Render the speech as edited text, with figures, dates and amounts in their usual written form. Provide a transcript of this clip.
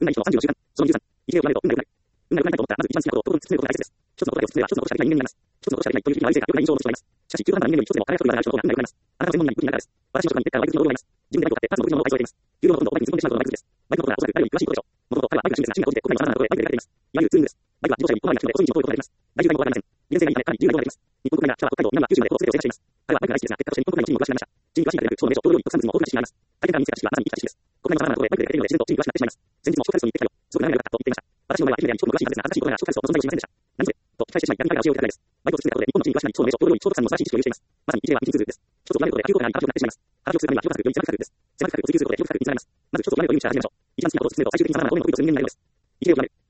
運が一の30の習慣。その23。生きようとなると運が良くなる。運が良くなると思ったら、まず一番好きなことを特に進めることが大切です。一つの答えを突き詰めれば、一つのことしかできない人間になります。一つのことしかできないという日々のあるせいか、良くない印象を持つ人がいます。しかし、中途半端な人間より一つでも輝くことがある人の方が運が良くなります。あなたは専門になり、武器になるからです。私の職場に結果はバイクの労働があります。自分でバイクを買って、パーツの武器の労働を愛しています。給料のほとんどをバイクに突っ込んでしまうことがバイク好きです。バイクのことがおそらく誰より詳しいことでしょう。もともと彼はバイクが趣味ですが、趣味が高じて国内の様々なところへバイクで出かけています。いわゆるツーリングです。バイクは自動車よりも広範なところでバイクで出かけています。バイクは自動車よりも広範な趣味で、個人情報がわかります。バイク以外のことはありません。利便性がいいため、管理、重要なことはあります。利便性がいいため、彼は北海道、ミャンマー、九州まで交通整備を制作しています。日本国内が北は北海道、ミャンマー、九州まで交通整備を制作しています。彼はバイクが大好きですが、結果として日本国内の地にも詳しくなりました。地に詳しいだけでなく、地方の名所、道路に特産物も多くなってしまいます。体験から見つけた知識はまさに生きた知識です。国内の様々なところへバイクで出かけるので自然と地に詳しくなってしまいます。先日もショートカルソに行ってきたよ。すごく長かったと言っていました。私の場合は愛媛であり、四国の詳しいはずですが、新しいことならショートカルソの存在を知りませんでした。何故と期待してしまい、闇から足を打たれないです。バイクを作ったことで日本の地に詳しくなり、地方の名所、道路にショートカルソの素晴らしい知識を有しています。まさに一例は一日通です。一つを言われることで秋ことがあり、秋となってしまいます。話をするためには広く浅く、より狭くです。狭く深くを追求することで広く深くにつながります。まず一つを言われるという道は始めましょう。一番好きなことを突き詰めると最終的に様々な方面の恋とする人間になるのです。一例を言われる。